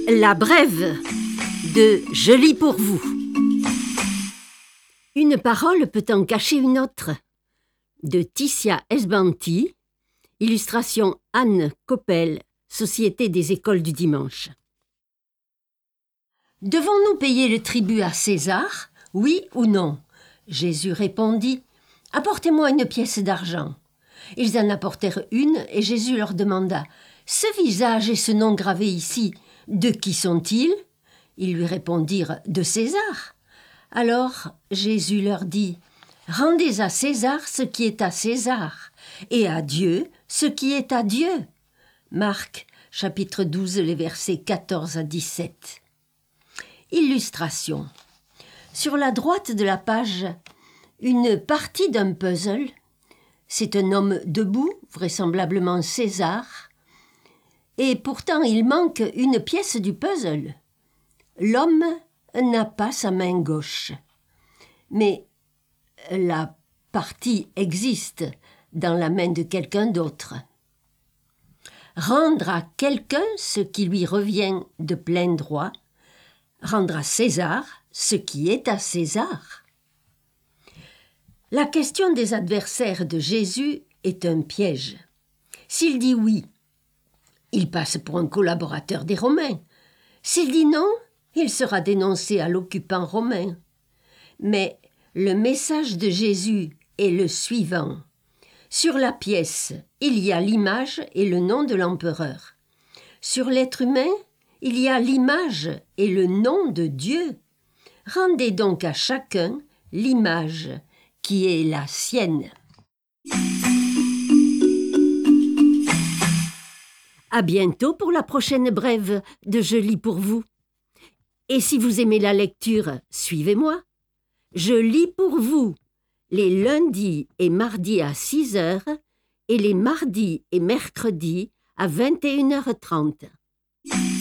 La brève de Je lis pour vous. Une parole peut en cacher une autre. De Ticia Esbanti, illustration Anne Coppel, Société des écoles du dimanche. Devons-nous payer le tribut à César, oui ou non? Jésus répondit, « Apportez-moi une pièce d'argent. » Ils en apportèrent une et Jésus leur demanda, « Ce visage et ce nom gravé ici, de qui sont-ils » Ils lui répondirent, « De César. » Alors Jésus leur dit, « Rendez à César ce qui est à César, et à Dieu ce qui est à Dieu. » Marc, chapitre 12, les versets 14 à 17. Illustration. Sur la droite de la page, une partie d'un puzzle. C'est un homme debout, vraisemblablement César, et pourtant il manque une pièce du puzzle. L'homme n'a pas sa main gauche, mais la partie existe dans la main de quelqu'un d'autre. Rendre à quelqu'un ce qui lui revient de plein droit, rendre à César ce qui est à César. La question des adversaires de Jésus est un piège. S'il dit oui, il passe pour un collaborateur des Romains. S'il dit non, il sera dénoncé à l'occupant romain. Mais le message de Jésus est le suivant. Sur la pièce, il y a l'image et le nom de l'empereur. Sur l'être humain, il y a l'image et le nom de Dieu. Rendez donc à chacun l'image qui est la sienne. À bientôt pour la prochaine brève de Je lis pour vous. Et si vous aimez la lecture, suivez-moi. Je lis pour vous les lundis et mardis à 6 heures et les mardis et mercredis à 21h30.